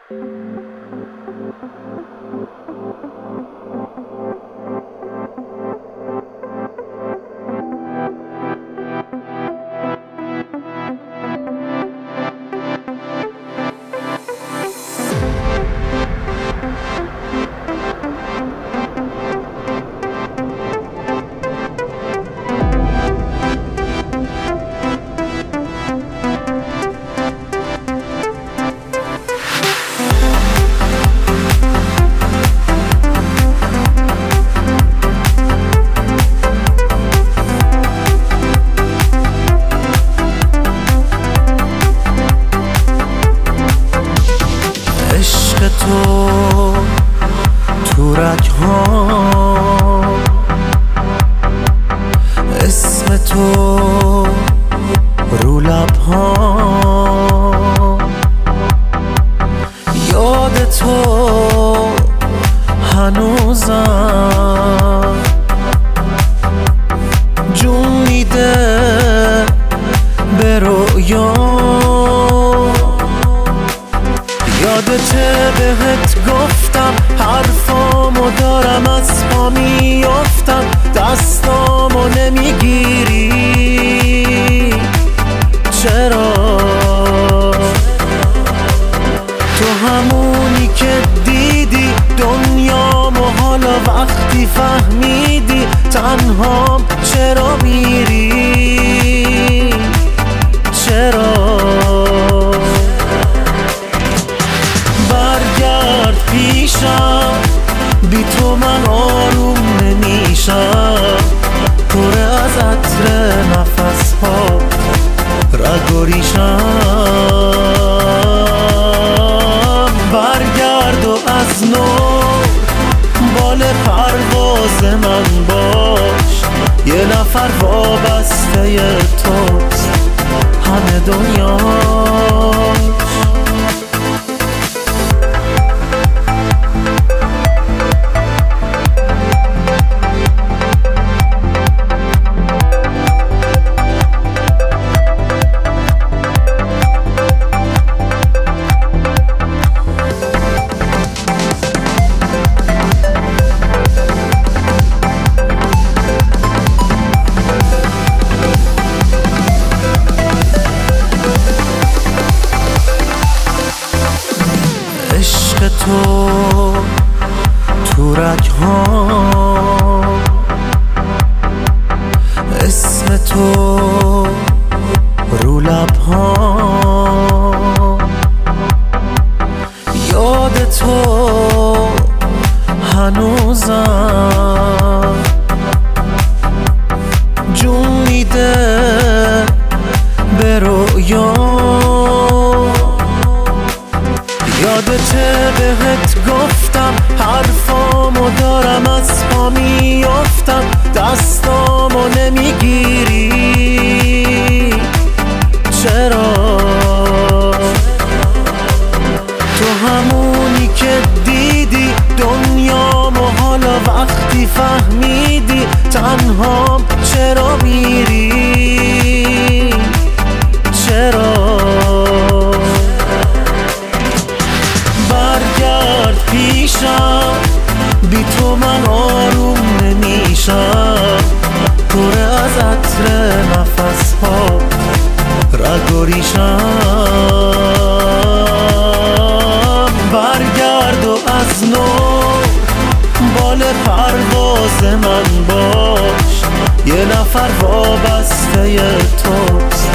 تو رگ‌ها اسم تو رو لب‌ها، یاد تو هنوزم جون میده به رویا. یادته بهت گفتم حرفامو دارم از پا میافتم، دستامو نمیگیری چرا؟ تو همونی که دیدی دنیامو، حالا وقتی فهمیدی تنهام چرا میری؟ چرا؟ برگرد پیشم، بی تو من آروم نمیشم، پر از عطر نفس ها رگ و ریشم. برگرد و از نو بال پرواز من باش، یه نفر وابسته توست همه دنیاش. عشق تو رگ‌ها اسم تو رو لب‌ها، یاد تو هنوزم جون میده به رویا. یادته بهت گفتم حرفامو دارم از پا میافتم، دستامو نمیگیری چرا؟ تو همونی که دیدی دنیامو، حالا وقتی فهمیدی تنهام چرا میری؟ چرا؟ برگرد پیشم، بی تو من آروم نمیشم، پر از عطر نفس ها رگ و ریشم. برگرد و از نو بال پرواز من باش، یه نفر وابسته توست